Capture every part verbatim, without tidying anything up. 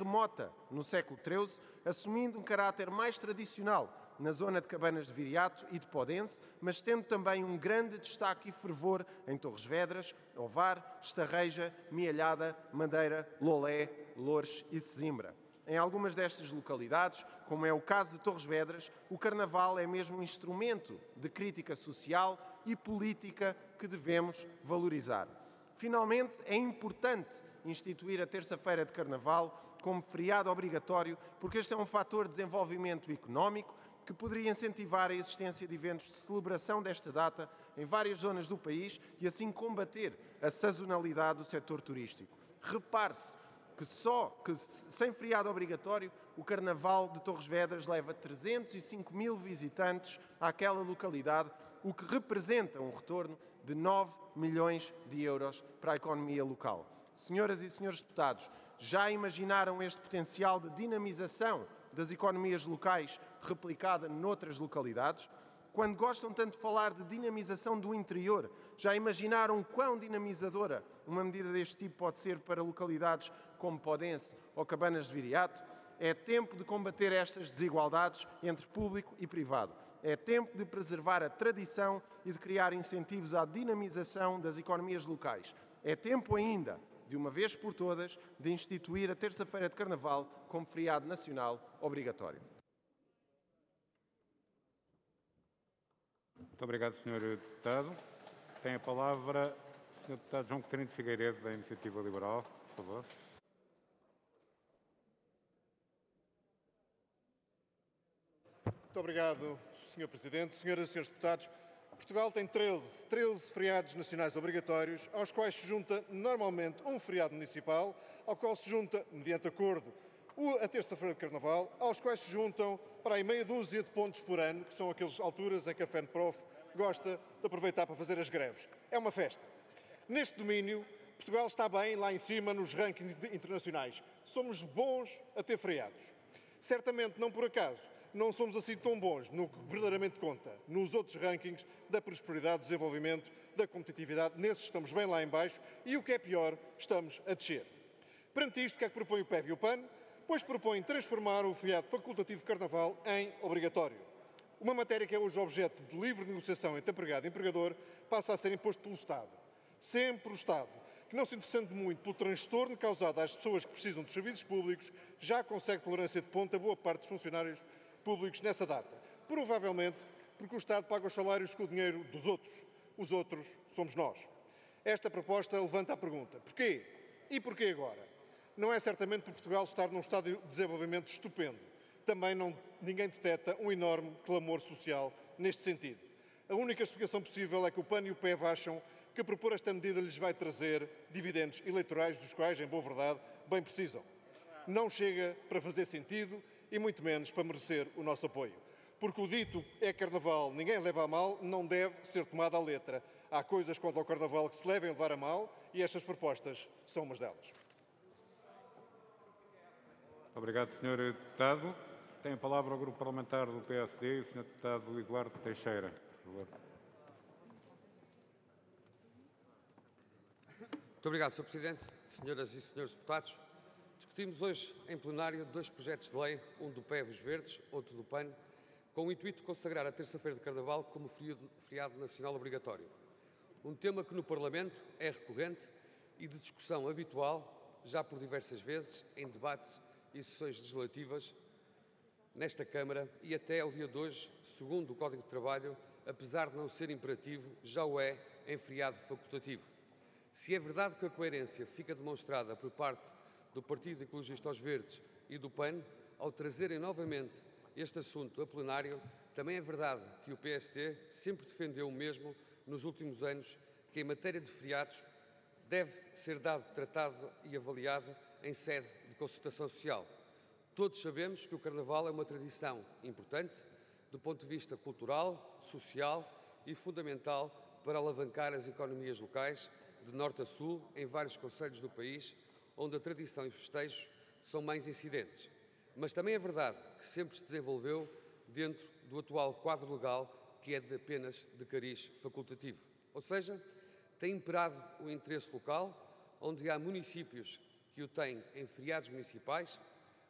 remota no século treze, assumindo um caráter mais tradicional na zona de Cabanas de Viriato e de Podense, mas tendo também um grande destaque e fervor em Torres Vedras, Ovar, Estarreja, Mialhada, Madeira, Lolé, Loures e Sesimbra. Em algumas destas localidades, como é o caso de Torres Vedras, o Carnaval é mesmo um instrumento de crítica social e política que devemos valorizar. Finalmente, é importante instituir a terça-feira de Carnaval como feriado obrigatório, porque este é um fator de desenvolvimento económico que poderia incentivar a existência de eventos de celebração desta data em várias zonas do país e assim combater a sazonalidade do setor turístico. Repare-se que só que sem feriado obrigatório o Carnaval de Torres Vedras leva trezentos e cinco mil visitantes àquela localidade, o que representa um retorno de nove milhões de euros para a economia local. Senhoras e senhores deputados, já imaginaram este potencial de dinamização das economias locais replicada noutras localidades? Quando gostam tanto de falar de dinamização do interior, já imaginaram quão dinamizadora uma medida deste tipo pode ser para localidades como Podense ou Cabanas de Viriato? É tempo de combater estas desigualdades entre público e privado. É tempo de preservar a tradição e de criar incentivos à dinamização das economias locais. É tempo ainda, de uma vez por todas, de instituir a terça-feira de Carnaval como feriado nacional obrigatório. Muito obrigado, senhor Deputado. Tem a palavra o senhor Deputado João Coutinho de Figueiredo, da Iniciativa Liberal, por favor. Muito obrigado, senhor Presidente. Senhoras e senhores deputados, Portugal tem treze, treze feriados nacionais obrigatórios, aos quais se junta normalmente um feriado municipal, ao qual se junta, mediante acordo, a terça-feira de Carnaval, aos quais se juntam para aí meia dúzia de pontos por ano, que são aquelas alturas em que a FENPROF gosta de aproveitar para fazer as greves. É uma festa. Neste domínio, Portugal está bem lá em cima nos rankings internacionais. Somos bons a ter feriados. Certamente, não por acaso, não somos assim tão bons no que verdadeiramente conta, nos outros rankings da prosperidade, do desenvolvimento, da competitividade. Nesses estamos bem lá em baixo e, o que é pior, estamos a descer. Perante isto, o que é que propõe o P E V e o P A N? Pois propõe transformar o feriado facultativo de Carnaval em obrigatório. Uma matéria que é hoje objeto de livre negociação entre empregado e empregador passa a ser imposto pelo Estado. Sempre o Estado, que não se interessando muito pelo transtorno causado às pessoas que precisam dos serviços públicos, já consegue tolerância de ponta a boa parte dos funcionários públicos nessa data. Provavelmente porque o Estado paga os salários com o dinheiro dos outros. Os outros somos nós. Esta proposta levanta a pergunta: porquê? E porquê agora? Não é certamente por Portugal estar num estado de desenvolvimento estupendo. Também não, ninguém detecta um enorme clamor social neste sentido. A única explicação possível é que o P A N e o P E V acham que propor esta medida lhes vai trazer dividendos eleitorais, dos quais, em boa verdade, bem precisam. Não chega para fazer sentido e muito menos para merecer o nosso apoio. Porque o dito é Carnaval, ninguém leva a mal, não deve ser tomado à letra. Há coisas contra o Carnaval que se devem levar a mal e estas propostas são umas delas. Obrigado, senhor Deputado. Tem a palavra o Grupo Parlamentar do P S D e o senhor Deputado Eduardo Teixeira, por favor. Muito obrigado, senhor Presidente. Senhoras e senhores deputados, discutimos hoje em plenário dois projetos de lei, um do P E V Os Verdes, outro do P A N, com o intuito de consagrar a terça-feira de Carnaval como feriado nacional obrigatório. Um tema que no Parlamento é recorrente e de discussão habitual, já por diversas vezes, em debates e sessões legislativas nesta Câmara e até ao dia de hoje, segundo o Código de Trabalho, apesar de não ser imperativo, já o é em feriado facultativo. Se é verdade que a coerência fica demonstrada por parte do Partido Ecologista aos Verdes e do P A N ao trazerem novamente este assunto a plenário, também é verdade que o P S D sempre defendeu o mesmo nos últimos anos, que em matéria de feriados deve ser dado, tratado e avaliado em sede de consultação social. Todos sabemos que o Carnaval é uma tradição importante do ponto de vista cultural, social e fundamental para alavancar as economias locais de norte a sul em vários concelhos do país, onde a tradição e festejos são mais incidentes. Mas também é verdade que sempre se desenvolveu dentro do atual quadro legal, que é de apenas de cariz facultativo. Ou seja, tem imperado o interesse local, onde há municípios que o têm em feriados municipais,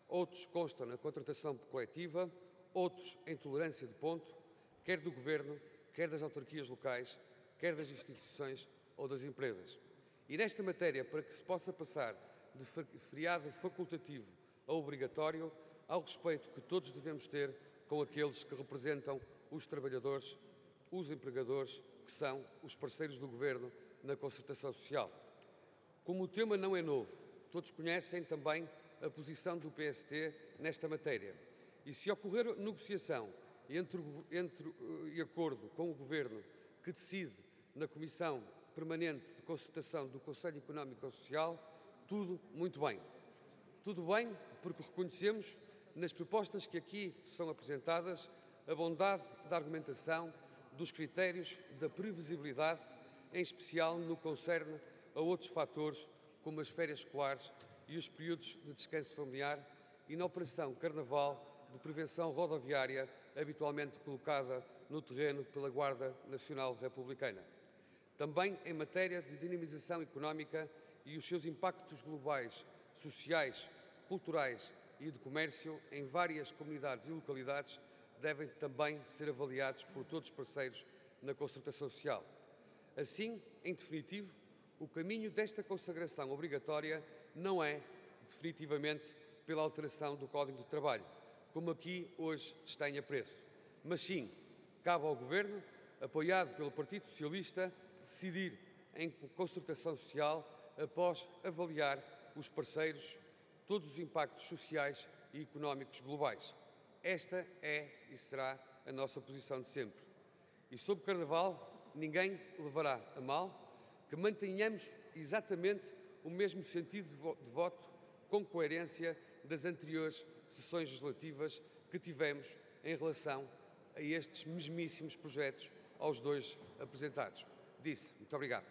outros constam na contratação coletiva, outros em tolerância de ponto, quer do Governo, quer das autarquias locais, quer das instituições ou das empresas. E nesta matéria, para que se possa passar de feriado facultativo a obrigatório, há o respeito que todos devemos ter com aqueles que representam os trabalhadores, os empregadores, que são os parceiros do Governo na concertação social. Como o tema não é novo, todos conhecem também a posição do P S D nesta matéria. E se ocorrer negociação entre, entre, e acordo com o Governo que decide na Comissão Permanente de Concertação do Conselho Económico e Social, tudo muito bem. Tudo bem porque reconhecemos nas propostas que aqui são apresentadas a bondade da argumentação, dos critérios, da previsibilidade, em especial no que concerne a outros fatores como as férias escolares e os períodos de descanso familiar e na Operação Carnaval de Prevenção Rodoviária habitualmente colocada no terreno pela Guarda Nacional Republicana. Também em matéria de dinamização económica e os seus impactos globais, sociais, culturais e de comércio em várias comunidades e localidades devem também ser avaliados por todos os parceiros na concertação social. Assim, em definitivo, o caminho desta consagração obrigatória não é, definitivamente, pela alteração do Código de Trabalho, como aqui hoje está em apreço, mas sim, cabe ao Governo, apoiado pelo Partido Socialista, decidir em concertação social após avaliar os parceiros, todos os impactos sociais e económicos globais. Esta é e será a nossa posição de sempre. E sobre o Carnaval, ninguém levará a mal que mantenhamos exatamente o mesmo sentido de voto com coerência das anteriores sessões legislativas que tivemos em relação a estes mesmíssimos projetos aos dois apresentados. Disse. Muito obrigado.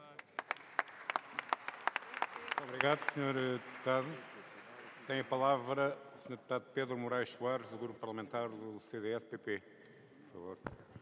Muito obrigado, senhor Deputado. Tem a palavra o senhor Deputado Pedro Moraes Soares, do Grupo Parlamentar do C D S P P. Por favor.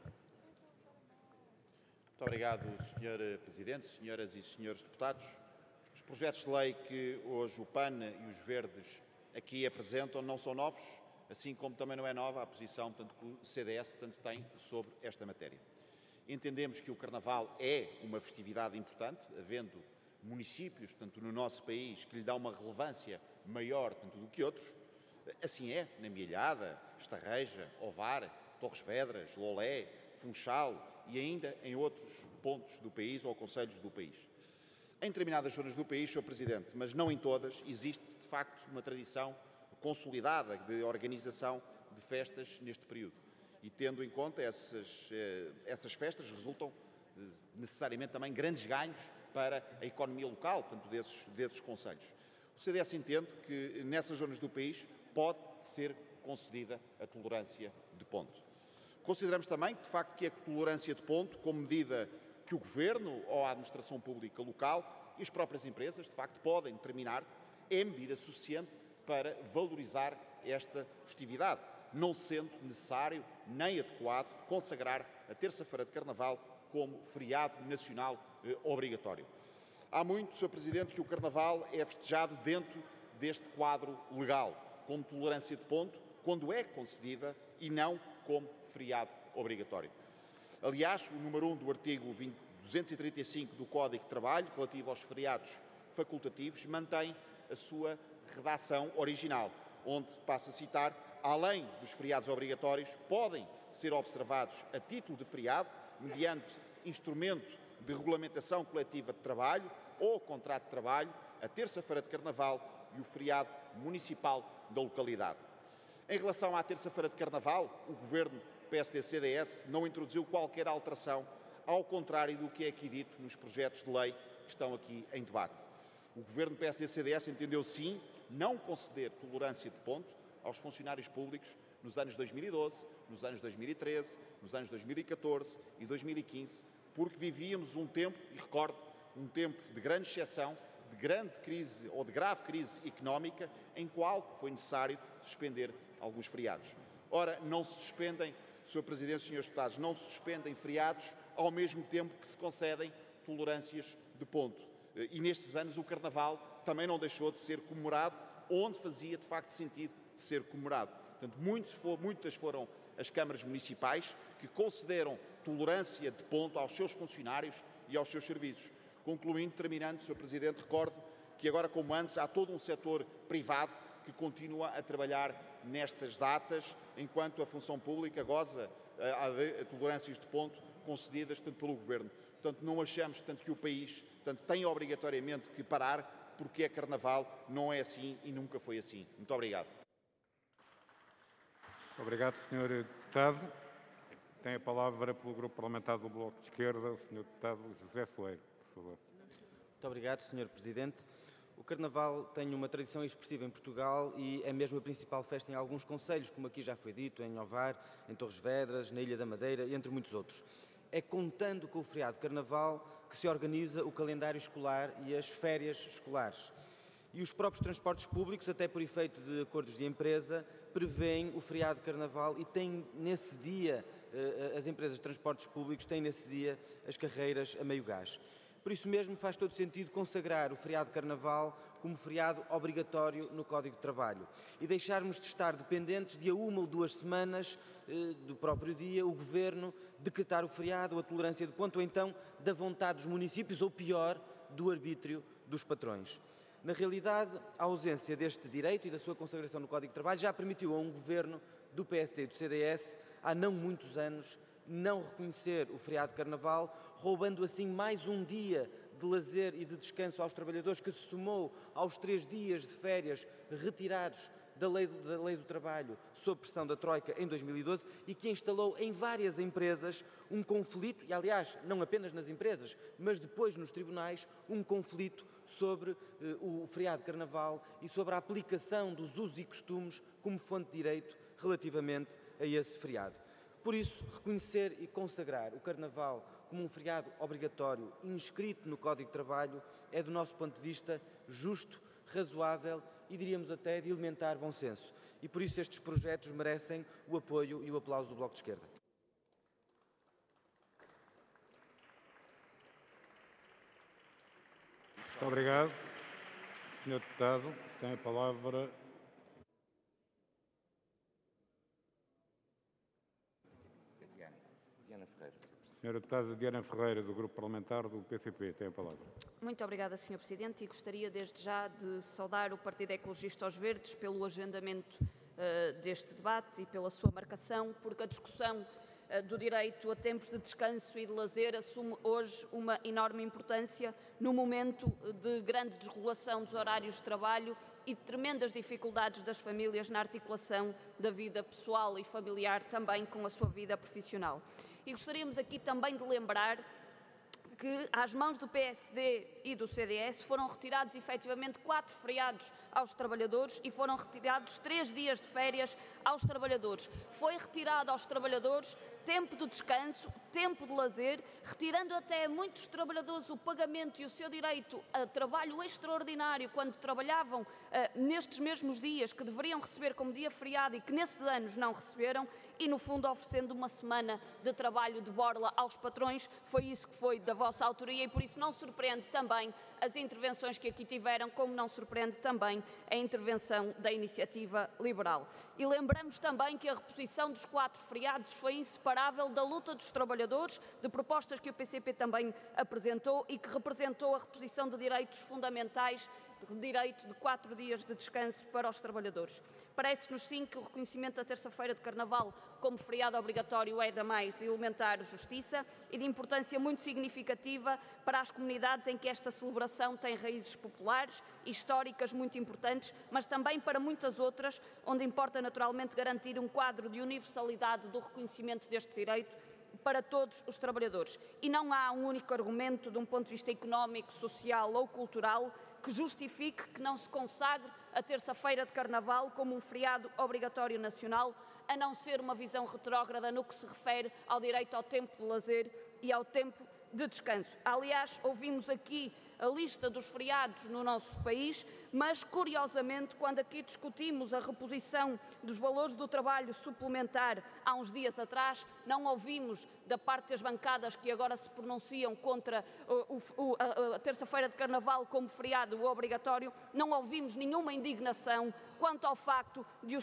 Muito obrigado, senhor Presidente, senhoras e senhores deputados. Os projetos de lei que hoje o P A N e os Verdes aqui apresentam não são novos, assim como também não é nova a posição tanto que o C D S tanto tem sobre esta matéria. Entendemos que o Carnaval é uma festividade importante, havendo municípios, tanto no nosso país, que lhe dá uma relevância maior tanto do que outros. Assim é na Mielhada, Estarreja, Ovar, Torres Vedras, Lolé, Funchal e ainda em outros pontos do país ou concelhos do país. Em determinadas zonas do país, senhor Presidente, mas não em todas, existe de facto uma tradição consolidada de organização de festas neste período. E tendo em conta essas, essas festas, resultam necessariamente também grandes ganhos para a economia local, tanto desses, desses concelhos. O C D S entende que nessas zonas do país pode ser concedida a tolerância de ponto. Consideramos também, de facto, que a tolerância de ponto, como medida que o Governo ou a Administração Pública local e as próprias empresas, de facto, podem determinar, é medida suficiente para valorizar esta festividade, não sendo necessário nem adequado consagrar a terça-feira de Carnaval como feriado nacional eh, obrigatório. Há muito, senhor Presidente, que o Carnaval é festejado dentro deste quadro legal, como tolerância de ponto, quando é concedida e não como feriado obrigatório. Aliás, o número um do artigo duzentos e trinta e cinco do Código de Trabalho, relativo aos feriados facultativos, mantém a sua redação original, onde, passo a citar, além dos feriados obrigatórios, podem ser observados a título de feriado, mediante instrumento de regulamentação coletiva de trabalho ou contrato de trabalho, a terça-feira de Carnaval e o feriado municipal da localidade. Em relação à terça-feira de Carnaval, o Governo P S D C D S não introduziu qualquer alteração, ao contrário do que é aqui dito nos projetos de lei que estão aqui em debate. O Governo P S D C D S entendeu, sim, não conceder tolerância de ponto aos funcionários públicos nos anos dois mil e doze, nos anos dois mil e treze, nos anos dois mil e catorze e dois mil e quinze, porque vivíamos um tempo, e recordo, um tempo de grande exceção, de grande crise ou de grave crise económica, em qual foi necessário suspender alguns feriados. Ora, não se suspendem, senhor Presidente, senhores deputados, não se suspendem feriados ao mesmo tempo que se concedem tolerâncias de ponto. E nestes anos o Carnaval também não deixou de ser comemorado onde fazia de facto sentido ser comemorado. Portanto, muitos, muitas foram as câmaras municipais que concederam tolerância de ponto aos seus funcionários e aos seus serviços. Concluindo, terminando, senhor Presidente, recordo que agora como antes há todo um setor privado que continua a trabalhar nestas datas, enquanto a função pública goza a, a tolerâncias de ponto concedidas tanto pelo Governo. Portanto, não achamos tanto que o país tanto, tem obrigatoriamente que parar, porque é Carnaval, não é assim e nunca foi assim. Muito obrigado. Obrigado, senhor Deputado. Tem a palavra pelo Grupo Parlamentar do Bloco de Esquerda, o senhor Deputado José Soeiro, por favor. Muito obrigado, senhor Presidente. O Carnaval tem uma tradição expressiva em Portugal e é mesmo a principal festa em alguns concelhos, como aqui já foi dito, em Ovar, em Torres Vedras, na Ilha da Madeira e entre muitos outros. É contando com o feriado de Carnaval que se organiza o calendário escolar e as férias escolares. E os próprios transportes públicos, até por efeito de acordos de empresa, prevêem o feriado de Carnaval e têm nesse dia, as empresas de transportes públicos têm nesse dia as carreiras a meio gás. Por isso mesmo faz todo sentido consagrar o feriado de Carnaval como feriado obrigatório no Código de Trabalho e deixarmos de estar dependentes de a uma ou duas semanas eh, do próprio dia o Governo decretar o feriado ou a tolerância de ponto ou então da vontade dos municípios ou pior, do arbítrio dos patrões. Na realidade, a ausência deste direito e da sua consagração no Código de Trabalho já permitiu a um Governo do P S D e do C D S, há não muitos anos, não reconhecer o feriado de Carnaval, roubando assim mais um dia de lazer e de descanso aos trabalhadores, que se somou aos três dias de férias retirados da lei do, da lei do trabalho sob pressão da Troika em dois mil e doze e que instalou em várias empresas um conflito, e aliás, não apenas nas empresas, mas depois nos tribunais, um conflito sobre eh, o feriado de Carnaval e sobre a aplicação dos usos e costumes como fonte de direito relativamente a esse feriado. Por isso, reconhecer e consagrar o Carnaval como um feriado obrigatório inscrito no Código de Trabalho é, do nosso ponto de vista, justo, razoável e, diríamos até, de elementar bom senso. E por isso estes projetos merecem o apoio e o aplauso do Bloco de Esquerda. Muito obrigado. senhor Deputado, tem a palavra. Senhora Deputada Diana Ferreira, do Grupo Parlamentar do P C P, tem a palavra. Muito obrigada, senhor Presidente, e gostaria desde já de saudar o Partido Ecologista aos Verdes pelo agendamento uh, deste debate e pela sua marcação, porque a discussão uh, do direito a tempos de descanso e de lazer assume hoje uma enorme importância no momento de grande desregulação dos horários de trabalho e de tremendas dificuldades das famílias na articulação da vida pessoal e familiar também com a sua vida profissional. E gostaríamos aqui também de lembrar que às mãos do P S D e do C D S foram retirados efetivamente quatro feriados aos trabalhadores e foram retirados três dias de férias aos trabalhadores. Foi retirado aos trabalhadores tempo de descanso, tempo de lazer, retirando até a muitos trabalhadores o pagamento e o seu direito a trabalho extraordinário quando trabalhavam uh, nestes mesmos dias que deveriam receber como dia feriado e que nesses anos não receberam e, no fundo, oferecendo uma semana de trabalho de borla aos patrões. Foi isso que foi da vossa autoria e, por isso, não surpreende também as intervenções que aqui tiveram, como não surpreende também a intervenção da Iniciativa Liberal. E lembramos também que a reposição dos quatro feriados foi inseparável da luta dos trabalhadores, de propostas que o P C P também apresentou e que representou a reposição de direitos fundamentais, de direito de quatro dias de descanso para os trabalhadores. Parece-nos sim que o reconhecimento da terça-feira de Carnaval como feriado obrigatório é da mais elementar justiça e de importância muito significativa para as comunidades em que esta celebração tem raízes populares e históricas muito importantes, mas também para muitas outras, onde importa naturalmente garantir um quadro de universalidade do reconhecimento deste direito para todos os trabalhadores. E não há um único argumento, de um ponto de vista económico, social ou cultural, que justifique que não se consagre a terça-feira de Carnaval como um feriado obrigatório nacional, a não ser uma visão retrógrada no que se refere ao direito ao tempo de lazer e ao tempo de descanso. Aliás, ouvimos aqui a lista dos feriados no nosso país, mas, curiosamente, quando aqui discutimos a reposição dos valores do trabalho suplementar há uns dias atrás, não ouvimos da parte das bancadas que agora se pronunciam contra o, o, a, a terça-feira de Carnaval como feriado obrigatório, não ouvimos nenhuma indignação quanto ao facto de os